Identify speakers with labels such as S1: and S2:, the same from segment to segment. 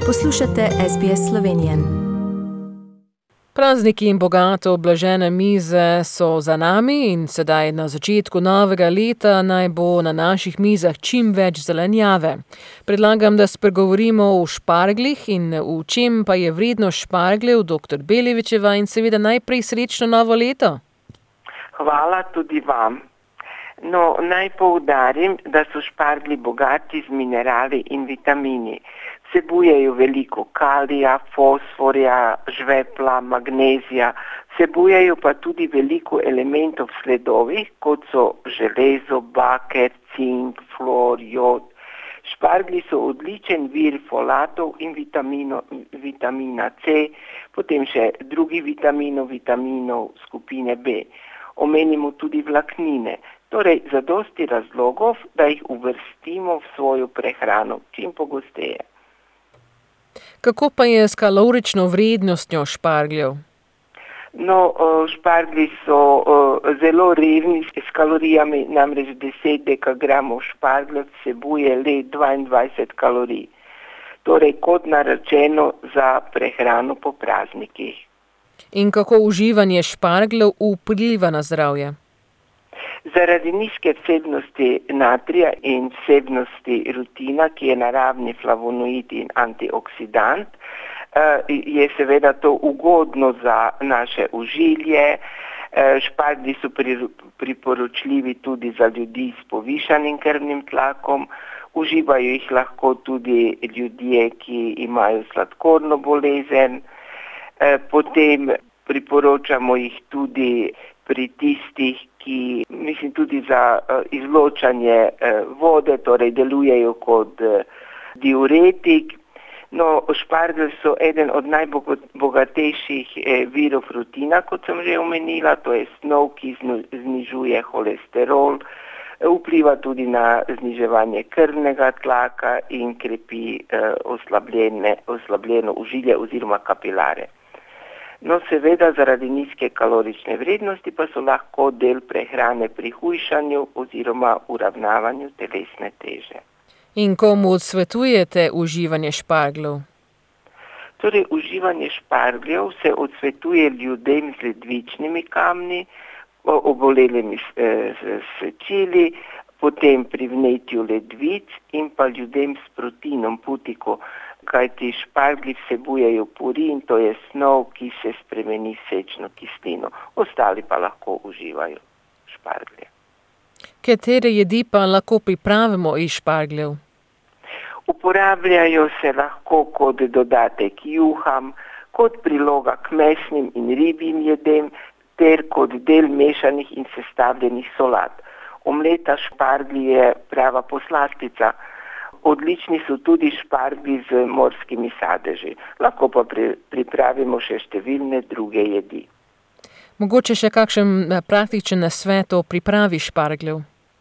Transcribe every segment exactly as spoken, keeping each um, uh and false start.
S1: Poslušate S B S Slovenije.
S2: Prazniki in bogato obložene mize so za nami in sedaj na začetku novega leta naj bo na naših mizah čim več zelenjave. Predlagam, da spregovorimo o šparglih in v čem pa je vrednost špargljev, doktor Belevičeva, in seveda najprej srečno novo leto.
S3: Hvala tudi vam. No, naj poudarim, da so šparglji bogati z minerali in vitamini. Vsebujejo veliko kalija, fosforja, žvepla, magnezija, vsebujejo pa tudi veliko elementov v sledovih, kot so železo, baker, cink, fluor, jod. Šparglji so odličen vir folatov in vitamino, vitamina C, potem še drugih vitaminov, vitaminov skupine B. Omenimo tudi vlaknine. Torej, zadosti razlogov, da jih uvrstimo v svojo prehrano čim pogosteje.
S2: Kako pa je s kalorično vrednostjo špargljev?
S3: No, šparglji so zelo revni s kalorijami, namreč deset dekagramov špargljev vsebuje le dvaindvajset kalorij. Torej, kot naročeno za prehrano po praznikih.
S2: In kako uživanje špargljev vpliva na zdravje?
S3: Zaradi nizke vsebnosti natrija in vsebnosti rutina, ki je naravni flavonoid in antioksidant, je seveda to ugodno za naše ožilje. Šparglji so priporočljivi tudi za ljudi s povišanim krvnim tlakom. Uživajo jih lahko tudi ljudje, ki imajo sladkorno bolezen. Potem priporočamo jih tudi pri tistih, ki, mislim, tudi za izločanje vode, torej delujejo kot diuretik. No, šparglji so eden od najbogatejših virov rutina, kot sem že omenila, to je snov, ki znižuje holesterol, vpliva tudi na zniževanje krvnega tlaka in krepi oslabljeno ožilje oziroma kapilare. No, seveda zaradi nizke kalorične vrednosti pa so lahko del prehrane pri hujšanju oziroma uravnavanju telesne teže.
S2: In komu odsvetujete uživanje špargljev?
S3: Torej, uživanje špargljev se odsvetuje ljudem z ledvičnimi kamni, obolelimi sečili, potem pri vnetju ledvic in pa ljudem s protinom putiko, kajti šparglji vsebujejo purin, to je snov, ki se spremeni v sečno kislino. Ostali pa lahko uživajo šparglje.
S2: Katere jedi pa lahko pripravimo iz špargljev?
S3: Uporabljajo se lahko kot dodatek juham, kot priloga k mesnim in ribjim jedem, ter kot del mešanih in sestavljenih solat. Omleta šparglji je prava poslastica. Odlični so tudi šparglji z morskimi sadeži. Lahko pa pri, pripravimo še številne druge jedi.
S2: Mogoče še kakšen praktičen nasvet o pripravi špargljev?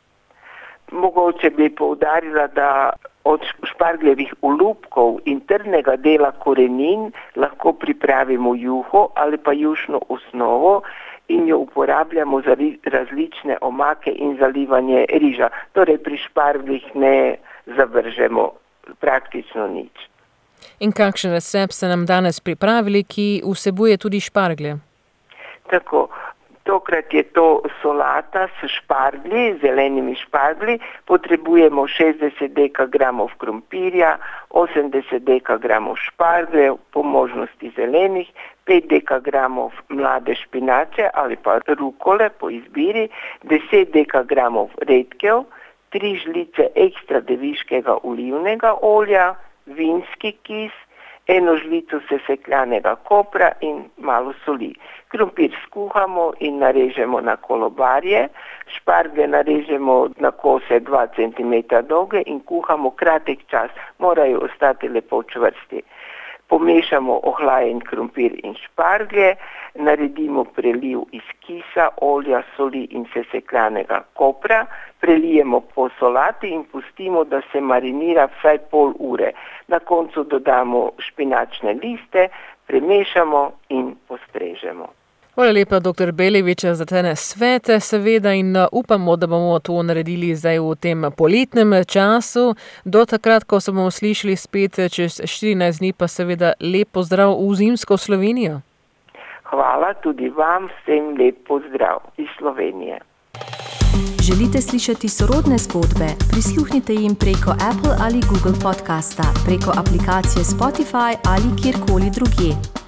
S3: Mogoče bi poudarila, da od špargljevih olupkov in trdnega dela korenin lahko pripravimo juho ali pa jušno osnovo in jo uporabljamo za različne omake in zalivanje riža. Torej pri špargljih ne zavržemo praktično nič.
S2: In kakšen recept ste nam danes pripravili, ki vsebuje tudi šparglje?
S3: Tako, tokrat je to solata s šparglji, zelenimi šparglji. Potrebujemo šestdeset dekagramov krompirja, osemdeset dekagramov špargljev, po možnosti zelenih, pet dekagramov mlade špinače ali pa rukole po izbiri, deset dekagramov redkev, tri žlice ekstra deviškega olivnega olja, vinski kis, eno žlico sesekljanega kopra in malo soli. Krompir skuhamo in narežemo na kolobarje, šparglje narežemo na kose dva centimetra dolge in kuhamo kratek čas, morajo ostati lepo čvrsti. Pomešamo ohlajen krompir in šparglje, naredimo preliv iz kisa, olja, soli in sesekljanega kopra, prelijemo po solati in pustimo, da se marinira vsaj pol ure. Na koncu dodamo špinačne liste, premešamo in postrežemo.
S2: Hvala lepa, doktor Belevič, za te svete, seveda, in upamo, da bomo to naredili zdaj v tem poletnem času. Do takrat, ko se bomo slišali spet čez štirinajst dni, pa seveda lep pozdrav v zimsko Slovenijo.
S3: Hvala tudi vam, vsem lep pozdrav iz Slovenije.
S1: Želite slišati sorodne zgodbe? Prisluhnite jim preko Apple ali Google podcasta, preko aplikacije Spotify ali kjerkoli drugje.